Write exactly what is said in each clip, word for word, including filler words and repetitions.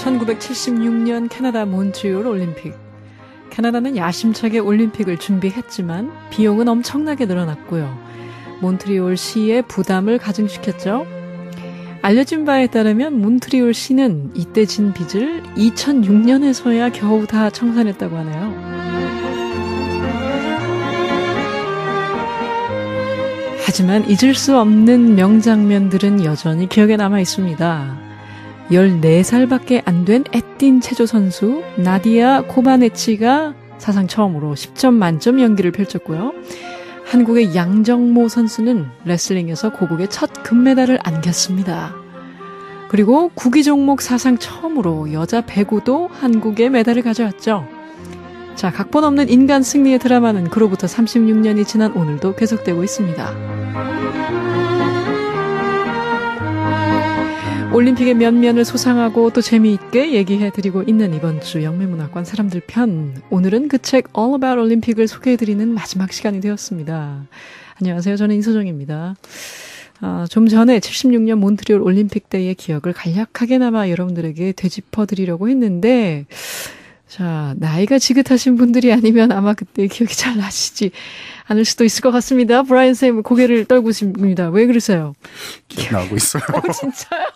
천구백칠십육 년 캐나다 몬트리올 올림픽. 캐나다는 야심차게 올림픽을 준비했지만 비용은 엄청나게 늘어났고요. 몬트리올시의 부담을 가중시켰죠. 알려진 바에 따르면 몬트리올시는 이때 진 빚을 이천육 년에서야 겨우 다 청산했다고 하네요. 하지만 잊을 수 없는 명장면들은 여전히 기억에 남아 있습니다. 열네 살밖에 안 된 에틴 체조 선수 나디아 코바네치가 사상 처음으로 십 점 만점 연기를 펼쳤고요. 한국의 양정모 선수는 레슬링에서 고국의 첫 금메달을 안겼습니다. 그리고 구기 종목 사상 처음으로 여자 배구도 한국의 메달을 가져왔죠. 자, 각본 없는 인간 승리의 드라마는 그로부터 삼십육 년이 지난 오늘도 계속되고 있습니다. 올림픽의 면면을 소상하고 또 재미있게 얘기해드리고 있는 이번 주 영매문학관 사람들 편. 오늘은 그 책 All About 올림픽을 소개해드리는 마지막 시간이 되었습니다. 안녕하세요. 저는 이소정입니다. 아, 좀 전에 칠십육 년 몬트리올 올림픽 때의 기억을 간략하게나마 여러분들에게 되짚어드리려고 했는데, 자, 나이가 지긋하신 분들이 아니면 아마 그때 기억이 잘 나시지 않을 수도 있을 것 같습니다. 브라이언 쌤 고개를 떨구십니다. 왜 그러세요? 기억나고 있어요. 어, 진짜요?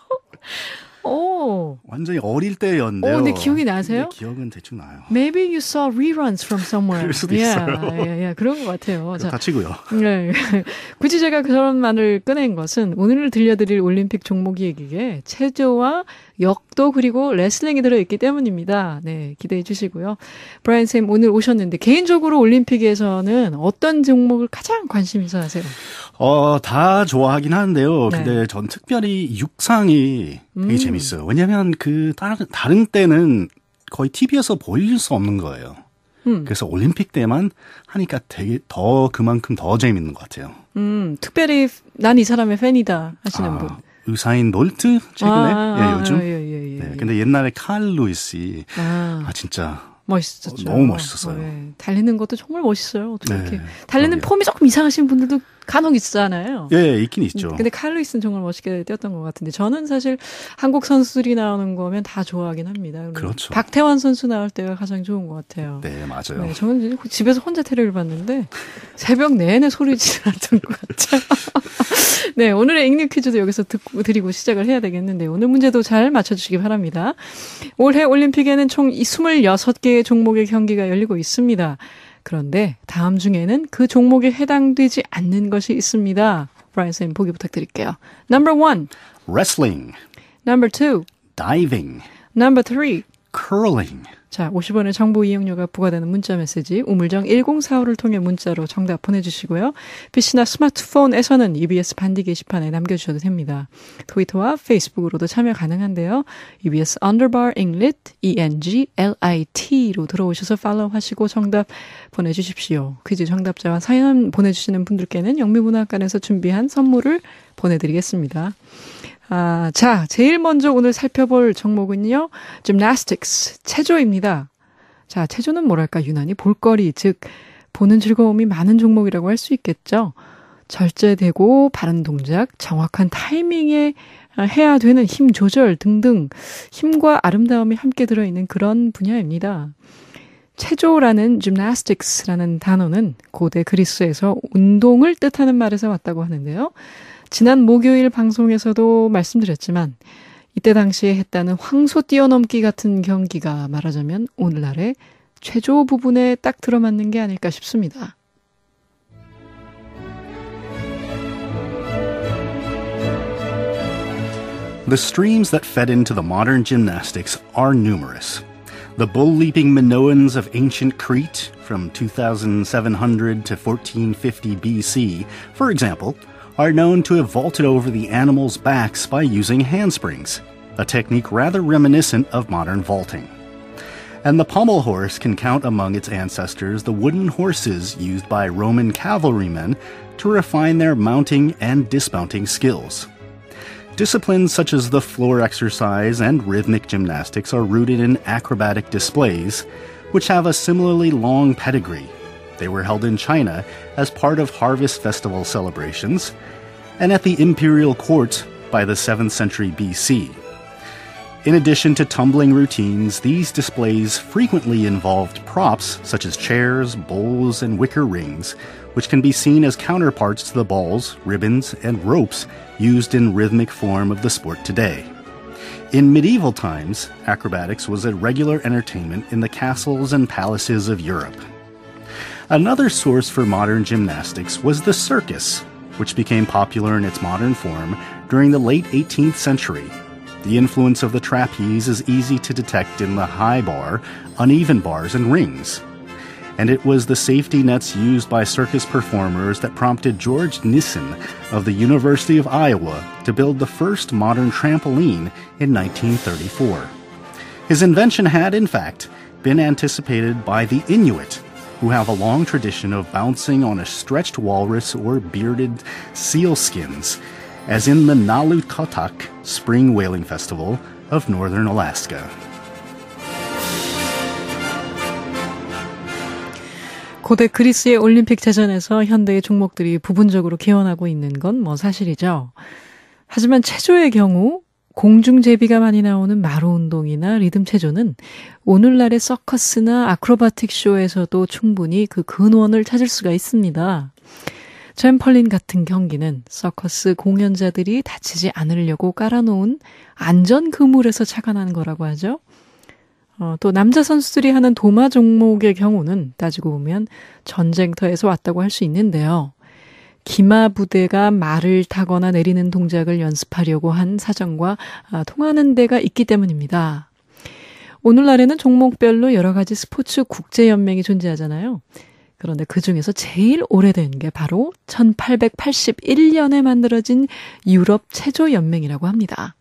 오. 완전히 어릴 때였는데요. 오, 근데 기억이 나세요? 기억은 대충 나요. Maybe you saw reruns from somewhere. 그럴 수도 yeah, 있어요. yeah, yeah, 그런 것 같아요. 다 치고요. 네. 굳이 제가 그런 말을 꺼낸 것은 오늘 들려드릴 올림픽 종목 얘기에 체조와 역도 그리고 레슬링이 들어있기 때문입니다. 네, 기대해 주시고요. 브라이언 쌤 오늘 오셨는데 개인적으로 올림픽에서는 어떤 종목을 가장 관심 있어 하세요? 어, 다 좋아하긴 하는데요. 네. 근데 전 특별히 육상이 되게 음. 재밌어요. 왜냐면 그 다른, 다른 때는 거의 티비에서 보일 수 없는 거예요. 음. 그래서 올림픽 때만 하니까 되게 더 그만큼 더 재밌는 것 같아요. 음, 특별히 난 이 사람의 팬이다 하시는 아, 분. 우사인 볼트 최근에 아, 예, 아, 요즘. 아, 예, 예, 예. 네, 근데 옛날에 칼 루이스 아, 아 진짜 멋있었죠. 어, 너무 멋있었어요. 네. 달리는 것도 정말 멋있어요. 어떻게 네, 이렇게 달리는 그러게요. 폼이 조금 이상하신 분들도 간혹 있잖아요. 예, 있긴 있죠. 근데 칼루이스는 정말 멋있게 뛰었던 것 같은데 저는 사실 한국 선수들이 나오는 거면 다 좋아하긴 합니다. 그렇죠. 박태환 선수 나올 때가 가장 좋은 것 같아요. 네, 맞아요. 네, 저는 집에서 혼자 테레비를 봤는데 새벽 내내 소리 지르던 것 같아요. 네, 오늘의 잉뉴 퀴즈도 여기서 듣고 드리고 시작을 해야 되겠는데 오늘 문제도 잘 맞춰주시기 바랍니다. 올해 올림픽에는 총 스물여섯 개의 종목의 경기가 열리고 있습니다. 그런데 다음 중에는 그 종목에 해당되지 않는 것이 있습니다. 브라이언 쌤 보기 부탁드릴게요. Number one. Wrestling. Number two. Diving. Number three. Curling. 자, 오십 원의 정보 이용료가 부과되는 문자 메시지 우물정 일공사오를 통해 문자로 정답 보내주시고요. 피씨나 스마트폰에서는 이비에스 반디 게시판에 남겨주셔도 됩니다. 트위터와 페이스북으로도 참여 가능한데요. 이비에스 underbar englit, E-N-G-L-I-T로 들어오셔서 팔로우하시고 정답 보내주십시오. 퀴즈 정답자와 사연 보내주시는 분들께는 영미문학관에서 준비한 선물을 보내드리겠습니다. 아, 자, 제일 먼저 오늘 살펴볼 종목은요, gymnastics, 체조입니다. 자, 체조는 뭐랄까, 유난히 볼거리, 즉, 보는 즐거움이 많은 종목이라고 할 수 있겠죠. 절제되고, 바른 동작, 정확한 타이밍에 해야 되는 힘 조절 등등, 힘과 아름다움이 함께 들어있는 그런 분야입니다. 체조라는 gymnastics라는 단어는 고대 그리스에서 운동을 뜻하는 말에서 왔다고 하는데요. 지난 목요일 방송에서도 말씀드렸지만 이때 당시에 했다는 황소 뛰어넘기 같은 경기가 말하자면 오늘날의 체조 부분에 딱 들어맞는 게 아닐까 싶습니다. The streams that fed into the modern gymnastics are numerous. The bull-leaping Minoans of ancient Crete from two thousand seven hundred to fourteen fifty B C, for example, are known to have vaulted over the animals' backs by using handsprings, a technique rather reminiscent of modern vaulting. And the pommel horse can count among its ancestors the wooden horses used by Roman cavalrymen to refine their mounting and dismounting skills. Disciplines such as the floor exercise and rhythmic gymnastics are rooted in acrobatic displays, which have a similarly long pedigree. They were held in China as part of harvest festival celebrations, and at the imperial court by the seventh century B C. In addition to tumbling routines, these displays frequently involved props such as chairs, bowls, and wicker rings, which can be seen as counterparts to the balls, ribbons, and ropes used in rhythmic form of the sport today. In medieval times, acrobatics was a regular entertainment in the castles and palaces of Europe. Another source for modern gymnastics was the circus, which became popular in its modern form during the late eighteenth century. The influence of the trapeze is easy to detect in the high bar, uneven bars, and rings. And it was the safety nets used by circus performers that prompted George Nissen of the University of Iowa to build the first modern trampoline in nineteen thirty-four. His invention had, in fact, been anticipated by the Inuit, who have a long tradition of bouncing on a stretched walrus or bearded seal skins, as in the Nalutkotak Spring Whaling Festival of northern Alaska. 고대 그리스의 올림픽 제전에서 현대의 종목들이 부분적으로 기원하고 있는 건 뭐 사실이죠. 하지만 체조의 경우 공중제비가 많이 나오는 마루운동이나 리듬 체조는 오늘날의 서커스나 아크로바틱 쇼에서도 충분히 그 근원을 찾을 수가 있습니다. 트램펄린 같은 경기는 서커스 공연자들이 다치지 않으려고 깔아놓은 안전 그물에서 착안하는 거라고 하죠. 어, 또 남자 선수들이 하는 도마 종목의 경우는 따지고 보면 전쟁터에서 왔다고 할 수 있는데요. 기마 부대가 말을 타거나 내리는 동작을 연습하려고 한 사정과 아, 통하는 데가 있기 때문입니다. 오늘날에는 종목별로 여러 가지 스포츠 국제연맹이 존재하잖아요. 그런데 그중에서 제일 오래된 게 바로 천팔백팔십일 년에 만들어진 유럽 체조연맹이라고 합니다.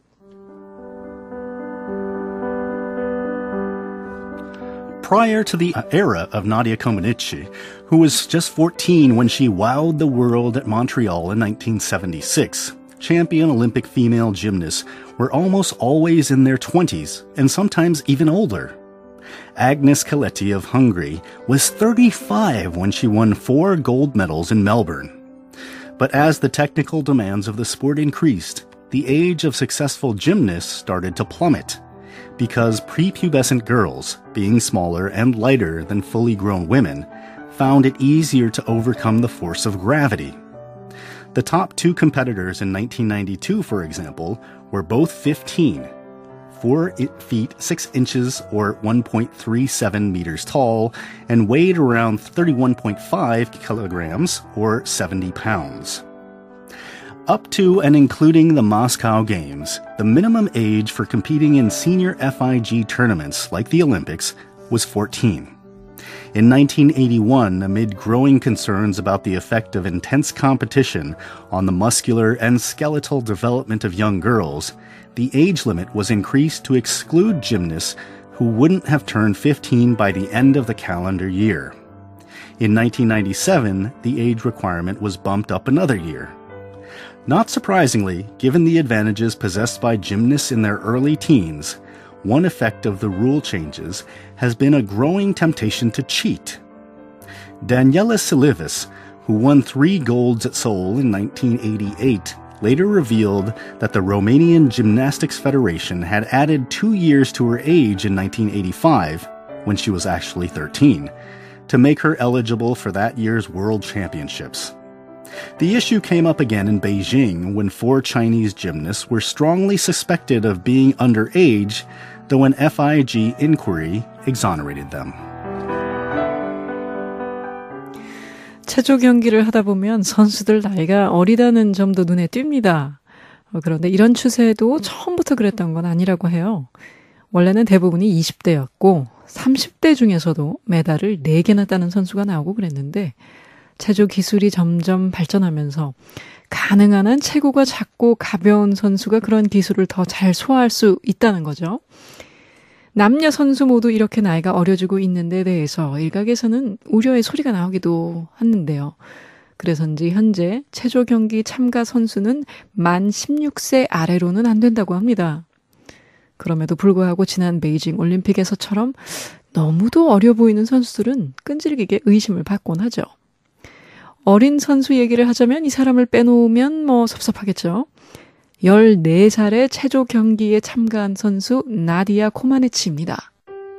Prior to the era of Nadia Comaneci, who was just fourteen when she wowed the world at Montreal in nineteen seventy-six, champion Olympic female gymnasts were almost always in their twenties and sometimes even older. Agnes Keletti of Hungary was thirty-five when she won four gold medals in Melbourne. But as the technical demands of the sport increased, the age of successful gymnasts started to plummet, because prepubescent girls, being smaller and lighter than fully grown women, found it easier to overcome the force of gravity. The top two competitors in nineteen ninety-two, for example, were both fifteen, four feet six inches or one point three seven meters tall, and weighed around thirty-one point five kilograms or seventy pounds. Up to and including the Moscow Games, the minimum age for competing in senior F I G tournaments like the Olympics was fourteen. In nineteen eighty-one, amid growing concerns about the effect of intense competition on the muscular and skeletal development of young girls, the age limit was increased to exclude gymnasts who wouldn't have turned fifteen by the end of the calendar year. In nineteen ninety-seven, the age requirement was bumped up another year. Not surprisingly, given the advantages possessed by gymnasts in their early teens, one effect of the rule changes has been a growing temptation to cheat. Daniela Silivis, who won three golds at Seoul in nineteen eighty-eight, later revealed that the Romanian Gymnastics Federation had added two years to her age in nineteen eighty-five, when she was actually thirteen, to make her eligible for that year's World Championships. The issue came up again in Beijing when four Chinese gymnasts were strongly suspected of being underage, though an F I G inquiry exonerated them. 체조 경기를 하다 보면 선수들 나이가 어리다는 점도 눈에 띕니다. 그런데 이런 추세도 처음부터 그랬던 건 아니라고 해요. 원래는 대부분이 이십 대였고 삼십 대 중에서도 메달을 네 개나 따는 선수가 나오고 그랬는데 체조 기술이 점점 발전하면서 가능한 한 체구가 작고 가벼운 선수가 그런 기술을 더 잘 소화할 수 있다는 거죠. 남녀 선수 모두 이렇게 나이가 어려지고 있는 데 대해서 일각에서는 우려의 소리가 나오기도 했는데요. 그래서인지 현재 체조 경기 참가 선수는 만 십육 세 아래로는 안 된다고 합니다. 그럼에도 불구하고 지난 베이징 올림픽에서처럼 너무도 어려 보이는 선수들은 끈질기게 의심을 받곤 하죠. 어린 선수 얘기를 하자면 이 사람을 빼놓으면 뭐 섭섭하겠죠. 열네 살의 체조 경기에 참가한 선수 나디아 코마네치입니다.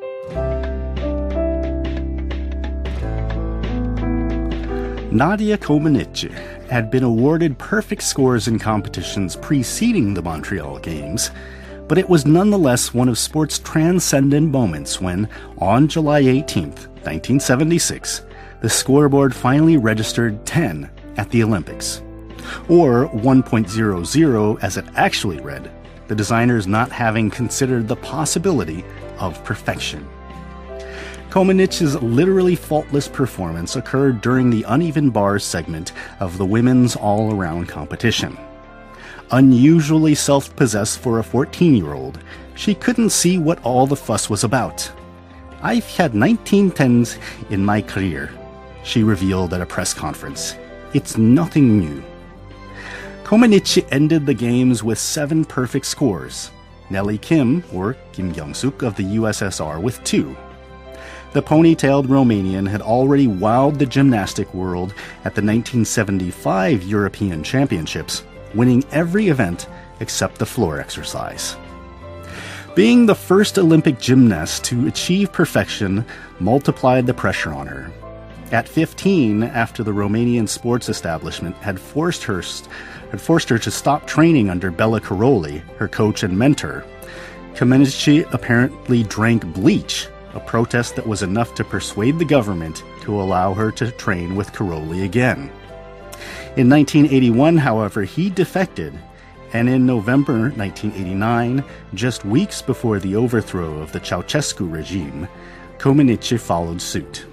Nadia Comaneci had been awarded perfect scores in competitions preceding the Montreal Games, but it was nonetheless one of sport's transcendent moments when, on July eighteenth, nineteen seventy-six, the scoreboard finally registered ten at the Olympics. Or one point zero zero as it actually read, the designers not having considered the possibility of perfection. Komenici's literally faultless performance occurred during the uneven bars segment of the women's all-around competition. Unusually self-possessed for a fourteen-year-old, she couldn't see what all the fuss was about. "I've had nineteen tens in my career," she revealed at a press conference. "It's nothing new." Komenici ended the games with seven perfect scores. Nellie Kim, or Kim Kyung-suk of the U S S R, with two. The ponytailed Romanian had already wowed the gymnastic world at the nineteen seventy-five European Championships, winning every event except the floor exercise. Being the first Olympic gymnast to achieve perfection multiplied the pressure on her. At fifteen, after the Romanian sports establishment had forced her, had forced her to stop training under Bella Caroli, her coach and mentor, Komenici apparently drank bleach, a protest that was enough to persuade the government to allow her to train with Caroli again. In nineteen eighty-one, however, he defected, and in November nineteen eighty-nine, just weeks before the overthrow of the Ceausescu regime, Komenici followed suit.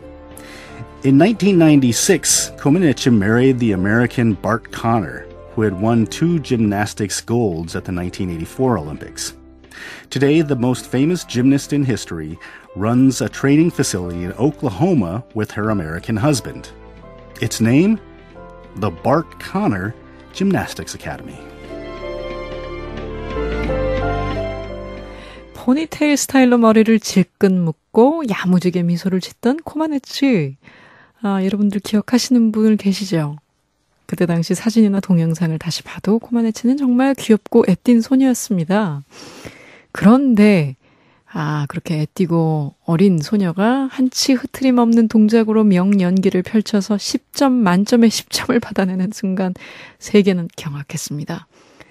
In nineteen ninety-six, Komenici married the American Bart Conner, who had won two gymnastics golds at the nineteen eighty-four Olympics. Today, the most famous gymnast in history runs a training facility in Oklahoma with her American husband. Its name? The Bart Conner Gymnastics Academy. 포니테일 스타일로 머리를 질끈 묶고 야무지게 미소를 짓던 코마네치. 아, 여러분들 기억하시는 분 계시죠? 그때 당시 사진이나 동영상을 다시 봐도 코마네치는 정말 귀엽고 애띤 소녀였습니다. 그런데 아 그렇게 애띠고 어린 소녀가 한치 흐트림 없는 동작으로 명연기를 펼쳐서 십 점 만점에 십 점을 받아내는 순간 세계는 경악했습니다.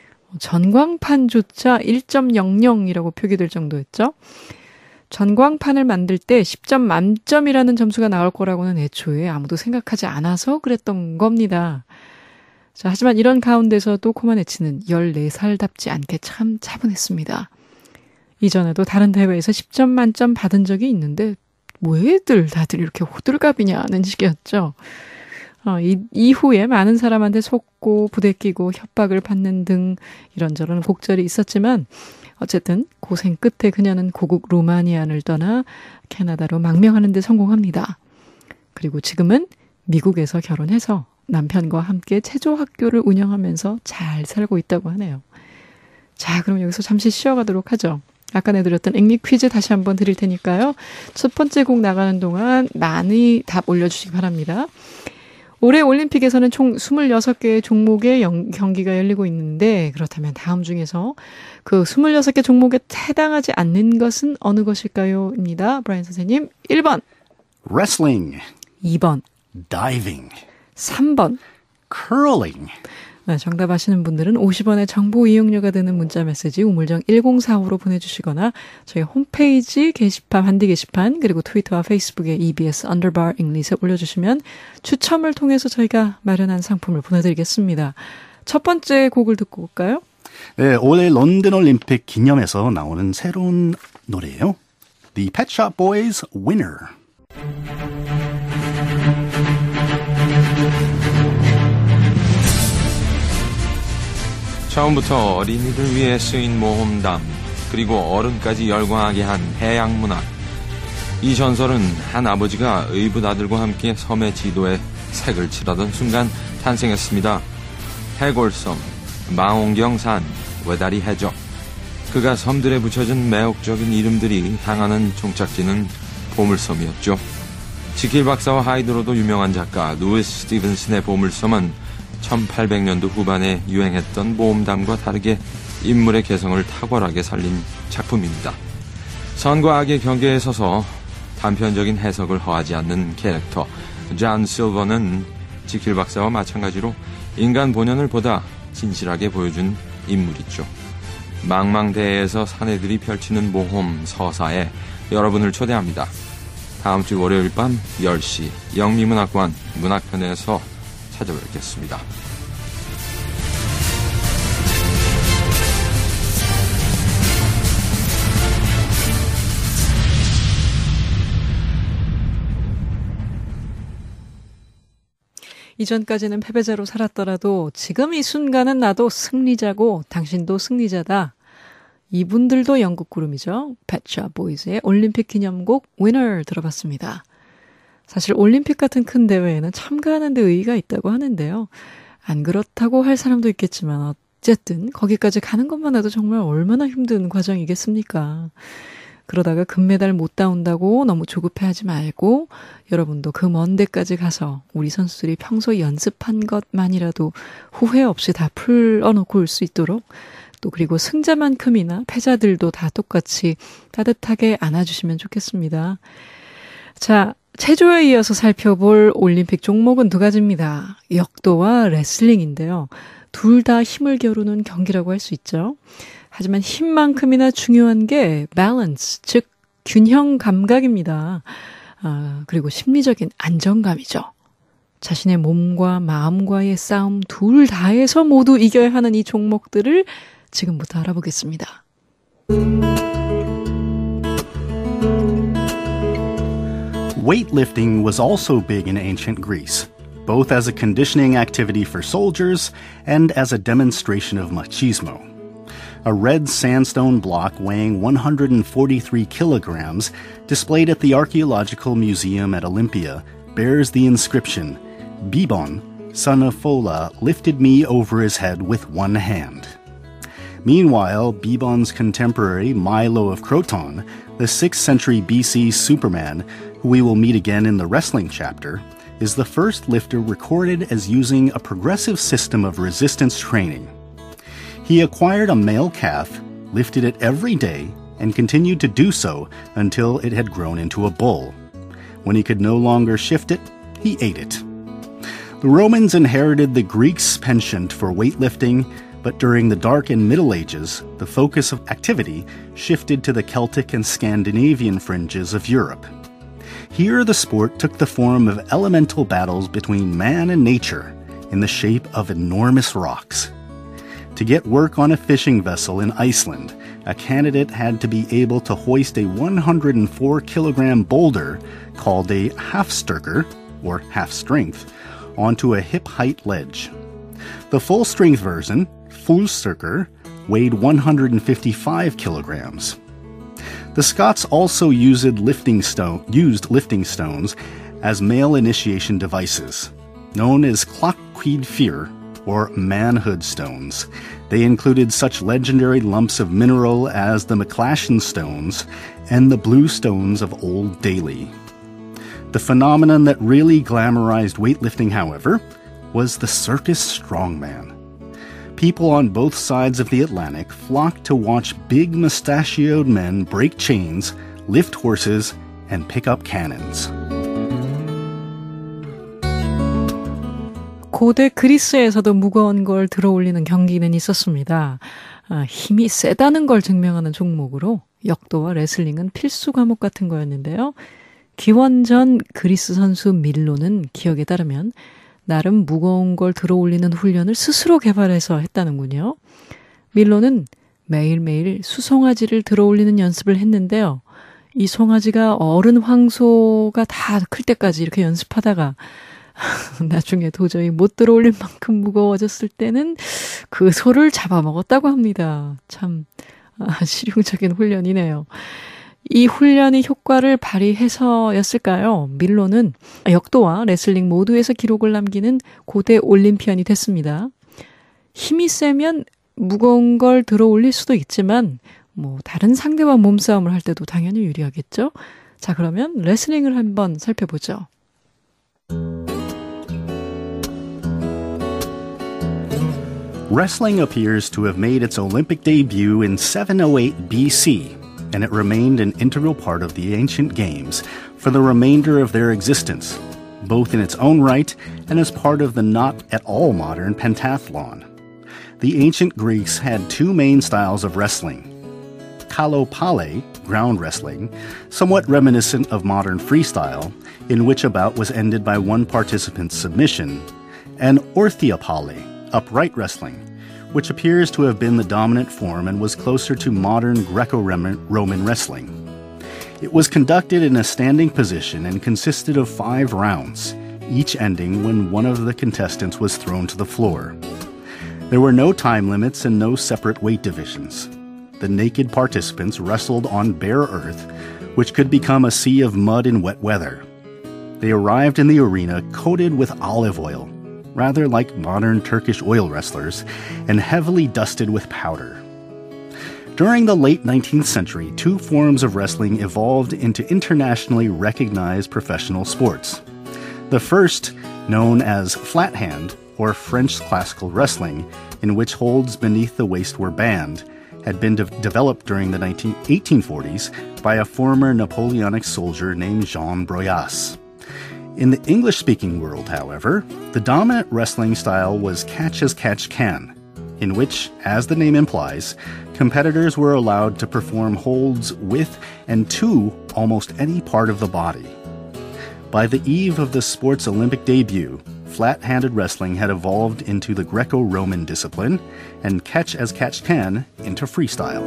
전광판조차 일 점 영영이라고 표기될 정도였죠. 전광판을 만들 때 십 점 만점이라는 점수가 나올 거라고는 애초에 아무도 생각하지 않아서 그랬던 겁니다. 자, 하지만 이런 가운데서도 코마네치는 열네 살답지 않게 참 차분했습니다. 이전에도 다른 대회에서 십 점 만점 받은 적이 있는데 왜들 다들 이렇게 호들갑이냐는 식이었죠. 어, 이, 이후에 많은 사람한테 속고 부대끼고 협박을 받는 등 이런저런 곡절이 있었지만 어쨌든 고생 끝에 그녀는 고국 루마니안을 떠나 캐나다로 망명하는 데 성공합니다. 그리고 지금은 미국에서 결혼해서 남편과 함께 체조 학교를 운영하면서 잘 살고 있다고 하네요. 자, 그럼 여기서 잠시 쉬어가도록 하죠. 아까 내드렸던 앵리 퀴즈 다시 한번 드릴 테니까요. 첫 번째 곡 나가는 동안 많이 답 올려주시기 바랍니다. 올해 올림픽에서는 총 이십육 개의 종목의 영, 경기가 열리고 있는데 그렇다면 다음 중에서 그 이십육 개 종목에 해당하지 않는 것은 어느 것일까요? 입니다. 브라이언 선생님. 일 번 Wrestling. 이 번 Diving. 삼 번 Curling. 네, 정답 아시는 분들은 오십 원의 정보 이용료가 드는 문자 메시지 우물정 일공사오로 보내주시거나 저희 홈페이지 게시판, 한디 게시판 그리고 트위터와 페이스북에 이비에스 언더바 잉글리시에 올려주시면 추첨을 통해서 저희가 마련한 상품을 보내드리겠습니다. 첫 번째 곡을 듣고 올까요? 네, 올해 런던 올림픽 기념해서 나오는 새로운 노래예요. The Pet Shop Boys Winner. 처음부터 어린이들 위해 쓰인 모험담, 그리고 어른까지 열광하게 한 해양 문학. 이 전설은 한 아버지가 의붓아들과 함께 섬의 지도에 색을 칠하던 순간 탄생했습니다. 해골섬, 망원경산, 외다리 해적. 그가 섬들에 붙여진 매혹적인 이름들이 향하는 종착지는 보물섬이었죠. 지킬 박사와 하이드로도 유명한 작가 루이스 스티븐슨의 보물섬은 천팔백 년도 후반에 유행했던 모험담과 다르게 인물의 개성을 탁월하게 살린 작품입니다. 선과 악의 경계에 서서 단편적인 해석을 허하지 않는 캐릭터 존 실버는 지킬 박사와 마찬가지로 인간 본연을 보다 진실하게 보여준 인물이죠. 망망대해에서 사내들이 펼치는 모험 서사에 여러분을 초대합니다. 다음 주 월요일 밤 열 시 영미문학관 문학편에서 찾아뵙겠습니다. 이전까지는 패배자로 살았더라도 지금 이 순간은 나도 승리자고 당신도 승리자다. 이분들도 영국 그룹이죠. Pet Shop Boys의 올림픽 기념곡 Winner 들어봤습니다. 사실 올림픽 같은 큰 대회에는 참가하는 데 의의가 있다고 하는데요. 안 그렇다고 할 사람도 있겠지만 어쨌든 거기까지 가는 것만 해도 정말 얼마나 힘든 과정이겠습니까. 그러다가 금메달 못 따온다고 너무 조급해하지 말고 여러분도 그 먼 데까지 가서 우리 선수들이 평소 연습한 것만이라도 후회 없이 다 풀어놓고 올 수 있도록 또 그리고 승자만큼이나 패자들도 다 똑같이 따뜻하게 안아주시면 좋겠습니다. 자, 체조에 이어서 살펴볼 올림픽 종목은 두 가지입니다. 역도와 레슬링인데요. 둘 다 힘을 겨루는 경기라고 할 수 있죠. 하지만 힘만큼이나 중요한 게 밸런스, 즉 균형 감각입니다. 아, 그리고 심리적인 안정감이죠. 자신의 몸과 마음과의 싸움 둘 다에서 모두 이겨야 하는 이 종목들을 지금부터 알아보겠습니다. Weightlifting was also big in ancient Greece, both as a conditioning activity for soldiers and as a demonstration of machismo. A red sandstone block weighing one hundred forty-three kilograms, displayed at the Archaeological Museum at Olympia, bears the inscription, Bibon, son of Fola, lifted me over his head with one hand. Meanwhile, Bibon's contemporary Milo of Croton, the sixth century B C Superman, who we will meet again in the wrestling chapter, is the first lifter recorded as using a progressive system of resistance training. He acquired a male calf, lifted it every day, and continued to do so until it had grown into a bull. When he could no longer shift it, he ate it. The Romans inherited the Greeks' penchant for weightlifting, but during the Dark and Middle Ages, the focus of activity shifted to the Celtic and Scandinavian fringes of Europe. Here the sport took the form of elemental battles between man and nature in the shape of enormous rocks. To get work on a fishing vessel in Iceland, a candidate had to be able to hoist a one hundred four kilogram boulder called a halfstyrker, or half-strength, onto a hip-height ledge. The full-strength version, fullstyrker, weighed one hundred fifty-five kilograms. The Scots also used lifting, stone, used lifting stones as male initiation devices, known as clochcuid fear, or manhood stones. They included such legendary lumps of mineral as the McClashen stones and the blue stones of Old Daly. The phenomenon that really glamorized weightlifting, however, was the circus strongman. People on both sides of the Atlantic flocked to watch big mustachioed men break chains, lift horses, and pick up cannons. 고대 그리스에서도 무거운 걸 들어올리는 경기는 있었습니다. 아, 힘이 세다는 걸 증명하는 종목으로 역도와 레슬링은 필수 과목 같은 거였는데요. 기원전 그리스 선수 밀로는 기억에 따르면 나름 무거운 걸 들어올리는 훈련을 스스로 개발해서 했다는군요. 밀로는 매일매일 수송아지를 들어올리는 연습을 했는데요. 이 송아지가 어른 황소가 다 클 때까지 이렇게 연습하다가 나중에 도저히 못 들어올릴 만큼 무거워졌을 때는 그 소를 잡아먹었다고 합니다. 참 아, 실용적인 훈련이네요. 이 훈련이 효과를 발휘해서였을까요? 밀로는 역도와 레슬링 모두에서 기록을 남기는 고대 올림피언이 됐습니다. 힘이 세면 무거운 걸 들어 올릴 수도 있지만 뭐 다른 상대와 몸싸움을 할 때도 당연히 유리하겠죠? 자, 그러면 레슬링을 한번 살펴보죠. Wrestling appears to have made its Olympic debut in seven oh eight B C, and it remained an integral part of the ancient games for the remainder of their existence, both in its own right and as part of the not at all modern pentathlon. The ancient Greeks had two main styles of wrestling: kalopale, ground wrestling, somewhat reminiscent of modern freestyle, in which a bout was ended by one participant's submission, and orthiopale, upright wrestling, which appears to have been the dominant form and was closer to modern Greco-Roman wrestling. It was conducted in a standing position and consisted of five rounds, each ending when one of the contestants was thrown to the floor. There were no time limits and no separate weight divisions. The naked participants wrestled on bare earth, which could become a sea of mud in wet weather. They arrived in the arena coated with olive oil, rather like modern Turkish oil wrestlers, and heavily dusted with powder. During the late nineteenth century, two forms of wrestling evolved into internationally recognized professional sports. The first, known as flat hand, or French classical wrestling, in which holds beneath the waist were banned, had been de- developed during the eighteen forties by a former Napoleonic soldier named Jean Bruyas. In the English-speaking world, however, the dominant wrestling style was catch as catch can, in which, as the name implies, competitors were allowed to perform holds with and to almost any part of the body. By the eve of the sport's Olympic debut, flat-handed wrestling had evolved into the Greco-Roman discipline, and catch as catch can into freestyle.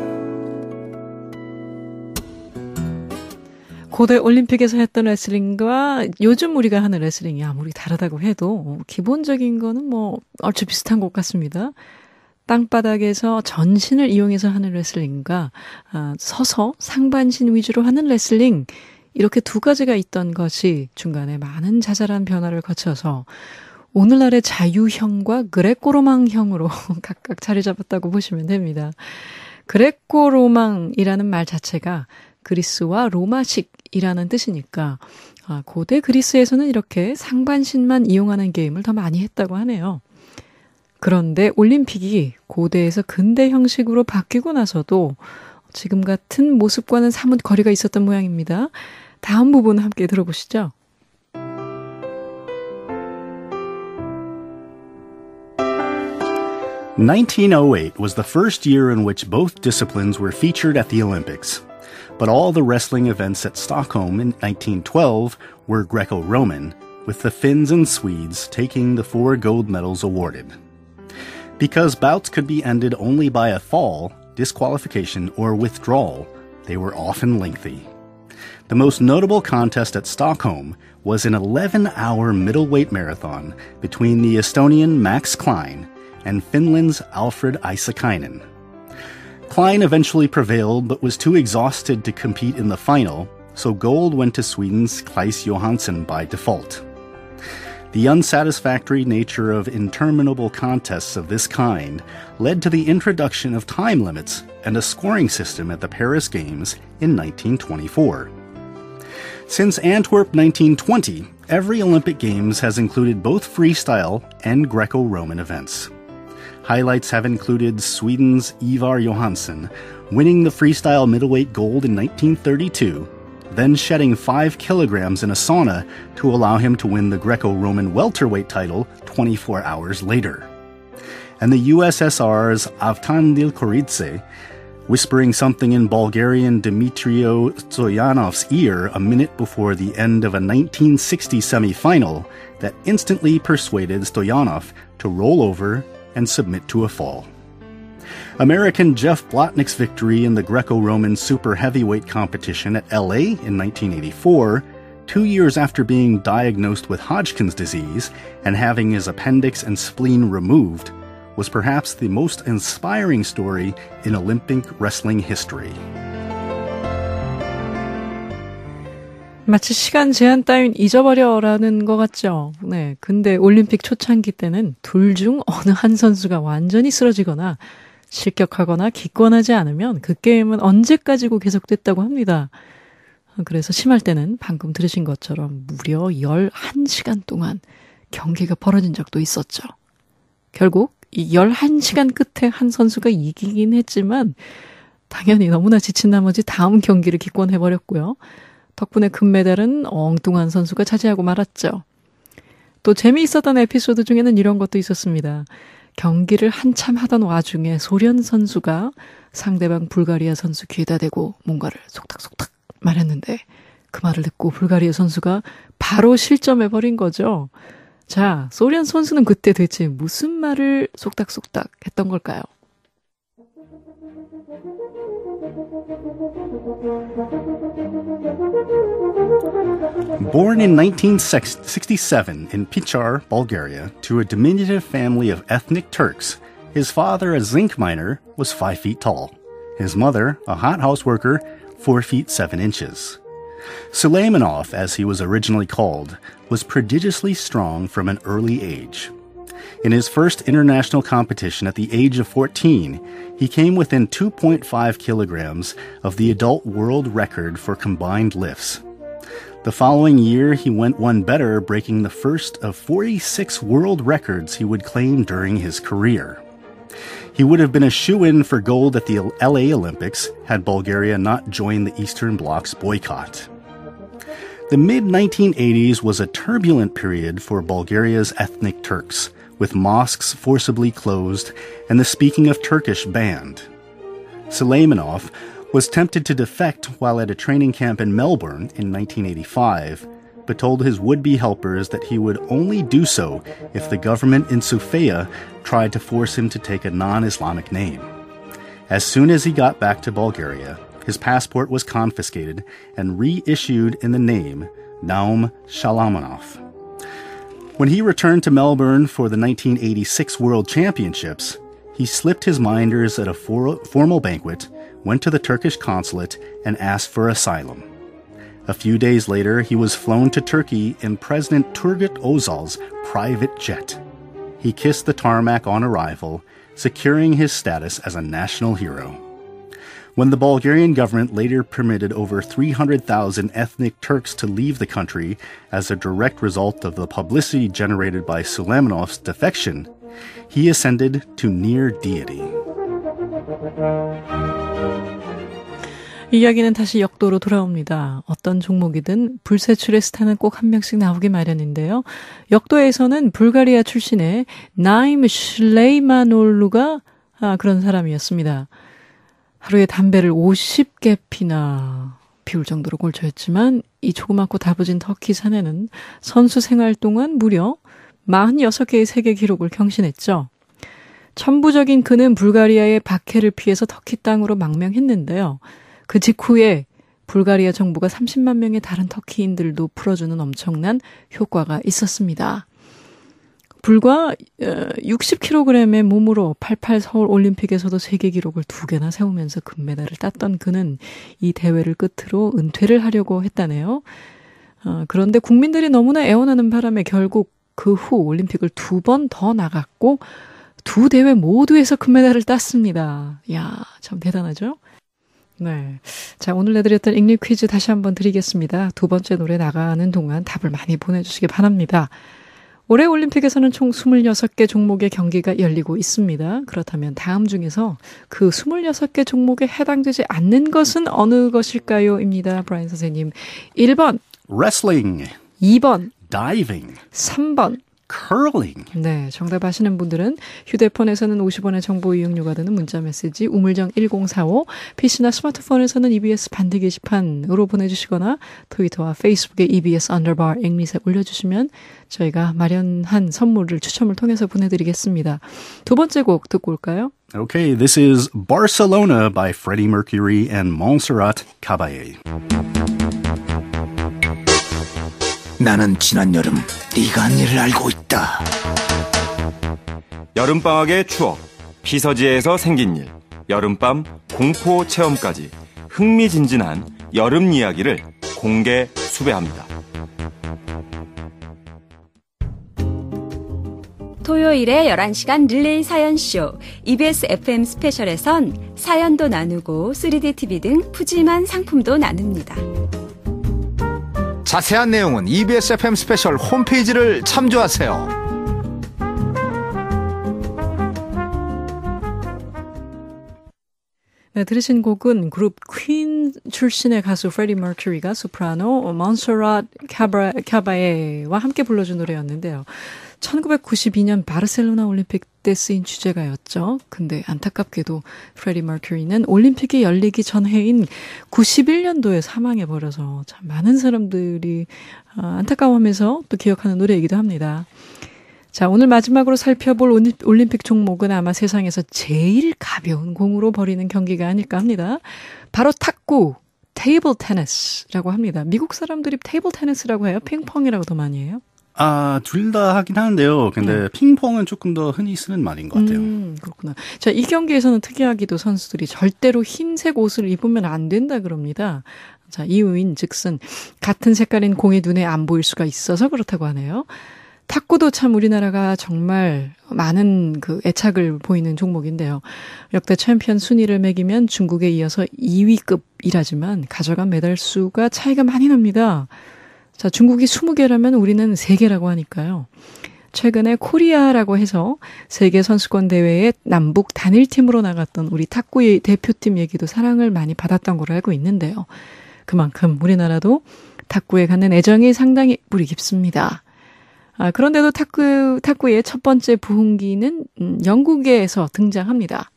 고대 올림픽에서 했던 레슬링과 요즘 우리가 하는 레슬링이 아무리 다르다고 해도 기본적인 거는 뭐 얼추 비슷한 것 같습니다. 땅바닥에서 전신을 이용해서 하는 레슬링과 아, 서서 상반신 위주로 하는 레슬링, 이렇게 두 가지가 있던 것이 중간에 많은 자잘한 변화를 거쳐서 오늘날의 자유형과 그레코로망형으로 각각 자리 잡았다고 보시면 됩니다. 그레코로망이라는 말 자체가 그리스와 로마식이라는 뜻이니까 아, 고대 그리스에서는 이렇게 상반신만 이용하는 게임을 더 많이 했다고 하네요. 그런데 올림픽이 고대에서 근대 형식으로 바뀌고 나서도 지금 같은 모습과는 사뭇 거리가 있었던 모양입니다. 다음 부분 함께 들어보시죠. nineteen oh eight was the first year in which both disciplines were featured at the Olympics. But all the wrestling events at Stockholm in nineteen twelve were Greco-Roman, with the Finns and Swedes taking the four gold medals awarded. Because bouts could be ended only by a fall, disqualification, or withdrawal, they were often lengthy. The most notable contest at Stockholm was an eleven-hour middleweight marathon between the Estonian Max Klein and Finland's Alfred Isakainen. Klein eventually prevailed but was too exhausted to compete in the final, so gold went to Sweden's Klaus Johansson by default. The unsatisfactory nature of interminable contests of this kind led to the introduction of time limits and a scoring system at the Paris Games in nineteen twenty-four. Since Antwerp nineteen twenty, every Olympic Games has included both freestyle and Greco-Roman events. Highlights have included Sweden's Ivar Johansson winning the freestyle middleweight gold in nineteen thirty-two, then shedding five kilograms in a sauna to allow him to win the Greco-Roman welterweight title twenty-four hours later. And the U S S R's Avtandil Koridze whispering something in Bulgarian Dmitrio Stoyanov's ear a minute before the end of a nineteen sixty semi-final that instantly persuaded Stoyanov to roll over and submit to a fall. American Jeff Blotnick's victory in the Greco-Roman super heavyweight competition at L A in nineteen eighty-four, two years after being diagnosed with Hodgkin's disease and having his appendix and spleen removed, was perhaps the most inspiring story in Olympic wrestling history. 마치 시간 제한 따윈 잊어버려라는 것 같죠. 네, 근데 올림픽 초창기 때는 둘 중 어느 한 선수가 완전히 쓰러지거나 실격하거나 기권하지 않으면 그 게임은 언제까지고 계속됐다고 합니다. 그래서 심할 때는 방금 들으신 것처럼 무려 열한 시간 동안 경기가 벌어진 적도 있었죠. 결국 이 열한 시간 끝에 한 선수가 이기긴 했지만 당연히 너무나 지친 나머지 다음 경기를 기권해버렸고요. 덕분에 금메달은 엉뚱한 선수가 차지하고 말았죠. 또 재미있었던 에피소드 중에는 이런 것도 있었습니다. 경기를 한참 하던 와중에 소련 선수가 상대방 불가리아 선수 귀에다 대고 뭔가를 속닥속닥 말했는데 그 말을 듣고 불가리아 선수가 바로 실점해버린 거죠. 자, 소련 선수는 그때 대체 무슨 말을 속닥속닥 했던 걸까요? Born in nineteen sixty-seven in Pichar, Bulgaria, to a diminutive family of ethnic Turks, his father, a zinc miner, was five feet tall. His mother, a hothouse worker, four feet seven inches. Suleimanov, as he was originally called, was prodigiously strong from an early age. In his first international competition at the age of fourteen, he came within two point five kilograms of the adult world record for combined lifts. The following year, he went one better, breaking the first of forty-six world records he would claim during his career. He would have been a shoo-in for gold at the L A Olympics had Bulgaria not joined the Eastern Bloc's boycott. The mid nineteen eighties was a turbulent period for Bulgaria's ethnic Turks, with mosques forcibly closed and the speaking of Turkish banned. Suleimanov was tempted to defect while at a training camp in Melbourne in nineteen eighty-five, but told his would-be helpers that he would only do so if the government in Sofia tried to force him to take a non-Islamic name. As soon as he got back to Bulgaria, his passport was confiscated and reissued in the name Naum Shalamanov. When he returned to Melbourne for the nineteen eighty-six World Championships, he slipped his minders at a for- formal banquet, went to the Turkish consulate, and asked for asylum. A few days later, he was flown to Turkey in President Turgut Özal's private jet. He kissed the tarmac on arrival, securing his status as a national hero. When the Bulgarian government later permitted over three hundred thousand ethnic Turks to leave the country as a direct result of the publicity generated by Suleimanov's defection, he ascended to near deity. 이야기는 다시 역도로 돌아옵니다. 어떤 종목이든 불세출의 스타는 꼭 한 명씩 나오기 마련인데요. 역도에서는 불가리아 출신의 나임 슐레이마놀루가 아, 그런 사람이었습니다. 하루에 담배를 오십 개 피나 피울 정도로 골초였지만 이 조그맣고 다부진 터키 사내는 선수 생활 동안 무려 사십육 개의 세계 기록을 경신했죠. 천부적인 그는 불가리아의 박해를 피해서 터키 땅으로 망명했는데요. 그 직후에 불가리아 정부가 삼십만 명의 다른 터키인들도 풀어주는 엄청난 효과가 있었습니다. 불과 육십 킬로그램의 몸으로 팔십팔 서울 올림픽에서도 세계 기록을 두 개나 세우면서 금메달을 땄던 그는 이 대회를 끝으로 은퇴를 하려고 했다네요. 어, 그런데 국민들이 너무나 애원하는 바람에 결국 그 후 올림픽을 두 번 더 나갔고 두 대회 모두에서 금메달을 땄습니다. 이야, 참 대단하죠? 네. 자, 오늘 내드렸던 잉립 퀴즈 다시 한번 드리겠습니다. 두 번째 노래 나가는 동안 답을 많이 보내주시기 바랍니다. 올해 올림픽에서는 총 스물여섯 개 종목의 경기가 열리고 있습니다. 그렇다면 다음 중에서 그 스물여섯 개 종목에 해당되지 않는 것은 어느 것일까요? 입니다. 브라이언 선생님. 일 번. Wrestling. 이 번. Diving. 삼 번. Curling. 네, 정답 아시는 분들은 휴대폰에서는 오십 원의 정보 이용료가 드는 문자메시지 우물정 일공사오, 피씨나 스마트폰에서는 이비에스 반대 게시판으로 보내주시거나 트위터와 페이스북에 이비에스 언더바 앵밋에 올려주시면 저희가 마련한 선물을 추첨을 통해서 보내드리겠습니다. 두 번째 곡 듣고 올까요? Okay, this is Barcelona by Freddie Mercury and Montserrat Caballé. 나는 지난 여름 네가 한 일을 알고 있다. 여름방학의 추억, 피서지에서 생긴 일, 여름밤 공포 체험까지 흥미진진한 여름 이야기를 공개 수배합니다. 토요일에 열한 시간 릴레이 사연쇼 이비에스 에프엠 스페셜에선 사연도 나누고 쓰리디 티비 등 푸짐한 상품도 나눕니다. 자세한 내용은 이비에스 에프엠 스페셜 홈페이지를 참조하세요. 네, 들으신 곡은 그룹 퀸 출신의 가수 프레디 머큐리가 소프라노 몬서랏 카바에와 함께 불러준 노래였는데요. 천구백구십이 년 바르셀로나 올림픽 때 쓰인 주제가였죠. 근데 안타깝게도 프레디 머큐리는 올림픽이 열리기 전 해인 구십일 년도에 사망해버려서 참 많은 사람들이 안타까워하면서 또 기억하는 노래이기도 합니다. 자, 오늘 마지막으로 살펴볼 올림픽 종목은 아마 세상에서 제일 가벼운 공으로 벌이는 경기가 아닐까 합니다. 바로 탁구, 테이블 테니스라고 합니다. 미국 사람들이 테이블 테니스라고 해요? 핑퐁이라고 더 많이 해요? 아, 둘 다 하긴 하는데요. 근데 네. 핑퐁은 조금 더 흔히 쓰는 말인 것 같아요. 음, 그렇구나. 자, 이 경기에서는 특이하게도 선수들이 절대로 흰색 옷을 입으면 안 된다 그럽니다. 자, 이유인 즉슨 같은 색깔인 공이 눈에 안 보일 수가 있어서 그렇다고 하네요. 탁구도 참 우리나라가 정말 많은 그 애착을 보이는 종목인데요. 역대 챔피언 순위를 매기면 중국에 이어서 이 위급이라지만 가져간 메달 수가 차이가 많이 납니다. 자, 중국이 스무 개라면 우리는 세 개라고 하니까요. 최근에 코리아라고 해서 세계 선수권 대회에 남북 단일팀으로 나갔던 우리 탁구 대표팀 얘기도 사랑을 많이 받았던 걸로 알고 있는데요. 그만큼 우리나라도 탁구에 갖는 애정이 상당히 뿌리 깊습니다. 아, 그런데도 탁구, 탁구의 첫 번째 부흥기는 음, 영국에서 등장합니다.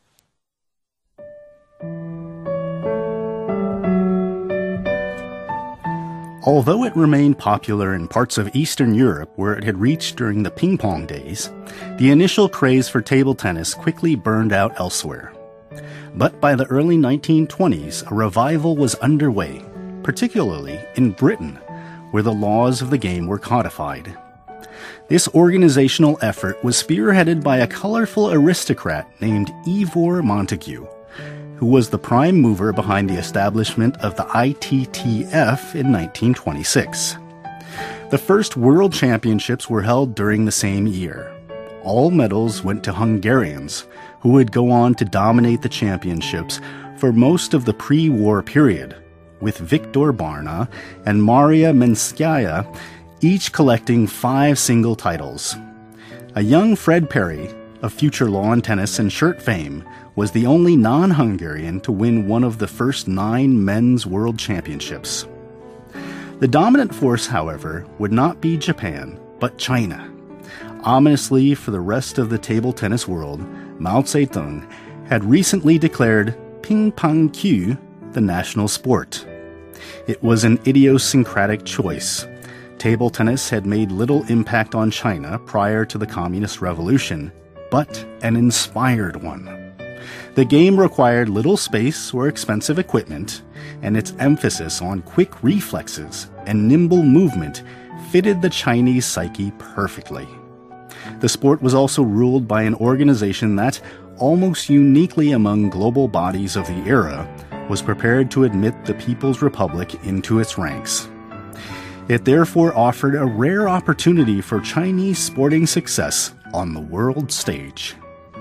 Although it remained popular in parts of Eastern Europe where it had reached during the ping pong days, the initial craze for table tennis quickly burned out elsewhere. But by the early nineteen twenties, a revival was underway, particularly in Britain, where the laws of the game were codified. This organizational effort was spearheaded by a colorful aristocrat named Ivor Montagu, who was the prime mover behind the establishment of the I T T F in nineteen twenty-six. The first World Championships were held during the same year. All medals went to Hungarians, who would go on to dominate the championships for most of the pre-war period, with Viktor Barna and Maria Menskaya each collecting five single titles. A young Fred Perry, of future lawn tennis and shirt fame, was the only non-Hungarian to win one of the first nine men's world championships. The dominant force, however, would not be Japan, but China. Ominously for the rest of the table tennis world, Mao Zedong had recently declared ping-pong-kyu the national sport. It was an idiosyncratic choice. Table tennis had made little impact on China prior to the Communist Revolution, but an inspired one. The game required little space or expensive equipment, and its emphasis on quick reflexes and nimble movement fitted the Chinese psyche perfectly. The sport was also ruled by an organization that, almost uniquely among global bodies of the era, was prepared to admit the People's Republic into its ranks. It therefore offered a rare opportunity for Chinese sporting success on the world stage.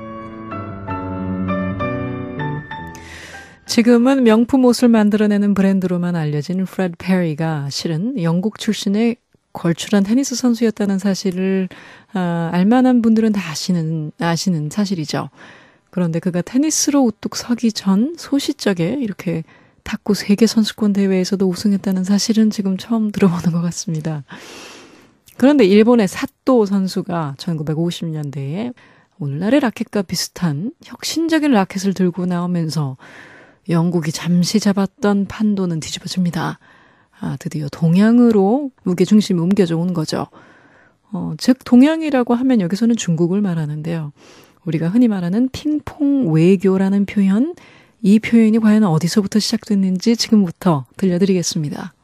지금은 명품 옷을 만들어내는 브랜드로만 알려진 프레드 페리가 실은 영국 출신의 걸출한 테니스 선수였다는 사실을 아, 알만한 분들은 다 아시는, 아시는 사실이죠. 그런데 그가 테니스로 우뚝 서기 전 소시적에 이렇게 탁구 세계 선수권 대회에서도 우승했다는 사실은 지금 처음 들어보는 것 같습니다. 그런데 일본의 사또 선수가 천구백오십 년대에 오늘날의 라켓과 비슷한 혁신적인 라켓을 들고 나오면서 영국이 잠시 잡았던 판도는 뒤집어집니다. 아, 드디어 동양으로 무게중심이 옮겨져 온 거죠. 어, 즉 동양이라고 하면 여기서는 중국을 말하는데요. 우리가 흔히 말하는 핑퐁 외교라는 표현, 이 표현이 과연 어디서부터 시작됐는지 지금부터 들려드리겠습니다.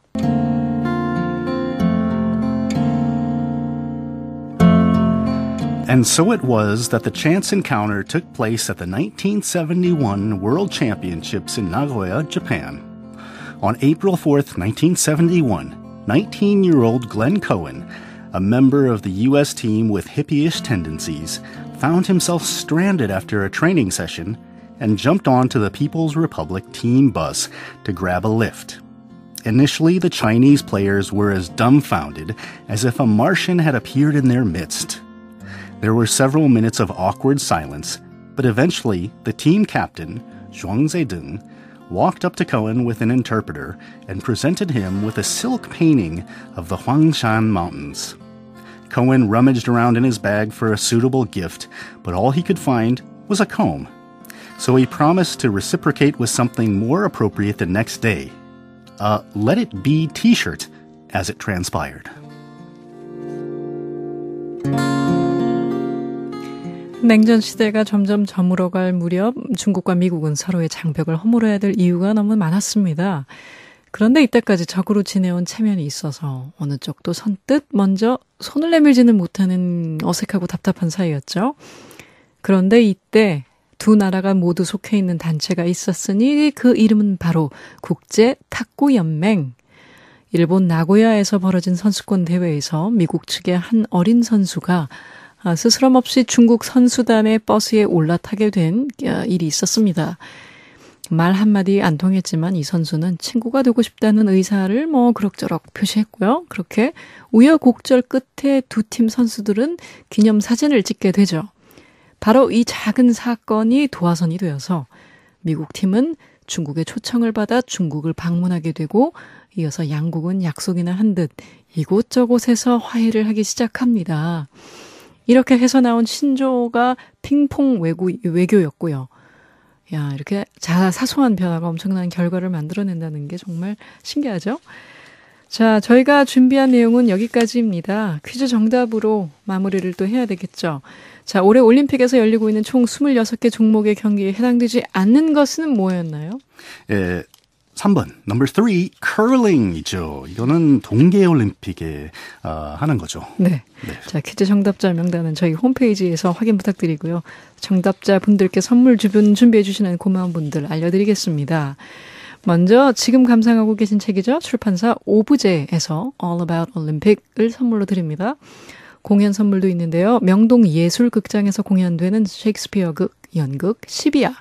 And so it was that the chance encounter took place at the nineteen seventy-one World Championships in Nagoya, Japan. On April fourth, nineteen seventy-one, nineteen-year-old Glenn Cohen, a member of the U S team with hippie-ish tendencies, found himself stranded after a training session and jumped onto the People's Republic team bus to grab a lift. Initially, the Chinese players were as dumbfounded as if a Martian had appeared in their midst. There were several minutes of awkward silence, but eventually the team captain, Zhuang Zedong, walked up to Cohen with an interpreter and presented him with a silk painting of the Huangshan Mountains. Cohen rummaged around in his bag for a suitable gift, but all he could find was a comb. So he promised to reciprocate with something more appropriate the next day. A Let It Be t-shirt, as it transpired. 냉전 시대가 점점 저물어갈 무렵 중국과 미국은 서로의 장벽을 허물어야 될 이유가 너무 많았습니다. 그런데 이때까지 적으로 지내온 체면이 있어서 어느 쪽도 선뜻 먼저 손을 내밀지는 못하는 어색하고 답답한 사이였죠. 그런데 이때 두 나라가 모두 속해 있는 단체가 있었으니 그 이름은 바로 국제탁구연맹. 일본 나고야에서 벌어진 선수권 대회에서 미국 측의 한 어린 선수가 스스럼 없이 중국 선수단의 버스에 올라타게 된 일이 있었습니다. 말 한마디 안 통했지만 이 선수는 친구가 되고 싶다는 의사를 뭐 그럭저럭 표시했고요. 그렇게 우여곡절 끝에 두 팀 선수들은 기념사진을 찍게 되죠. 바로 이 작은 사건이 도화선이 되어서 미국 팀은 중국의 초청을 받아 중국을 방문하게 되고 이어서 양국은 약속이나 한 듯 이곳저곳에서 화해를 하기 시작합니다. 이렇게 해서 나온 신조어가 핑퐁 외구, 외교였고요. 야, 이렇게 자, 사소한 변화가 엄청난 결과를 만들어낸다는 게 정말 신기하죠? 자, 저희가 준비한 내용은 여기까지입니다. 퀴즈 정답으로 마무리를 또 해야 되겠죠. 자, 올해 올림픽에서 열리고 있는 총 스물여섯 개 종목의 경기에 해당되지 않는 것은 뭐였나요? 예, 삼 번, number three, curling이죠. 이거는 동계올림픽에 어, 하는 거죠. 네. 네. 자, 퀴즈 정답자 명단은 저희 홈페이지에서 확인 부탁드리고요. 정답자 분들께 선물 주변 준비해 주시는 고마운 분들 알려드리겠습니다. 먼저 지금 감상하고 계신 책이죠. 출판사 오브제에서 All About Olympic을 선물로 드립니다. 공연 선물도 있는데요. 명동 예술극장에서 공연되는 셰익스피어 극 연극 시비아.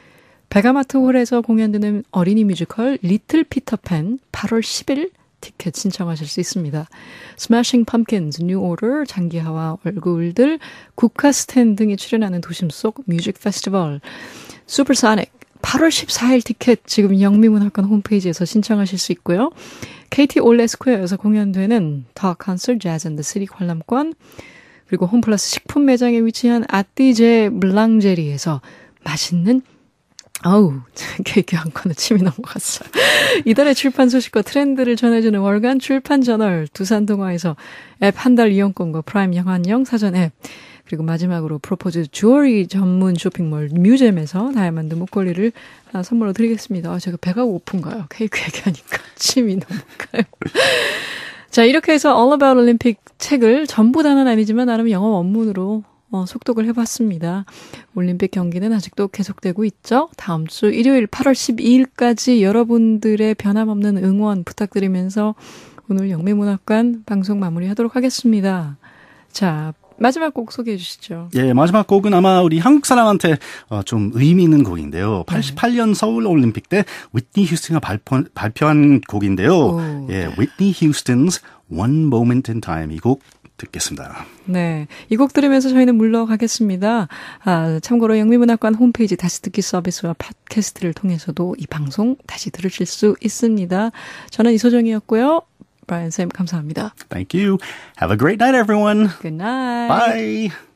베가마트 홀에서 공연되는 어린이 뮤지컬 리틀 피터팬 팔월 십일 티켓 신청하실 수 있습니다. 스매싱 펌킨즈, 뉴 오더, 장기하와 얼굴들, 국카스텐 등이 출연하는 도심 속 뮤직 페스티벌 슈퍼소닉 팔월 십사일 티켓 지금 영미문학관 홈페이지에서 신청하실 수 있고요. 케이티 올레 스퀘어에서 공연되는 더 콘서트 재즈 앤 더 시티 관람권 그리고 홈플러스 식품 매장에 위치한 아띠제 블랑제리에서 맛있는 아우, 케이크 한 건에 침이 넘어갔어요. 이달의 출판 소식과 트렌드를 전해주는 월간 출판 저널 두산동화에서 앱 한 달 이용권과 프라임 영화인형 사전 앱 그리고 마지막으로 프로포즈 주얼리 전문 쇼핑몰 뮤잼에서 다이아몬드 목걸이를 선물로 드리겠습니다. 아, 제가 배가 고픈가요? 케이크 얘기하니까 침이 넘어가요. 자, 이렇게 해서 All About Olympic 책을 전부 다는 아니지만 나름 영어 원문으로 어, 속독을 해봤습니다. 올림픽 경기는 아직도 계속되고 있죠. 다음 주 일요일 팔월 십이일까지 여러분들의 변함없는 응원 부탁드리면서 오늘 영미문학관 방송 마무리하도록 하겠습니다. 자, 마지막 곡 소개해 주시죠. 예, 마지막 곡은 아마 우리 한국 사람한테 어, 좀 의미 있는 곡인데요. 팔십팔 년 서울 올림픽 때 위트니 휴스턴가 발표, 발표한 곡인데요. 오. 예, 위트니 휴스턴's One Moment in Time 이 곡 듣겠습니다. 네, 이 곡 들으면서 저희는 물러가겠습니다. 아, 참고로 영미문학관 홈페이지 다시 듣기 서비스와 팟캐스트를 통해서도 이 방송 다시 들으실 수 있습니다. 저는 이소정이었고요. 브라이언 쌤 감사합니다. Thank you. Have a great night, everyone. Good night. Bye.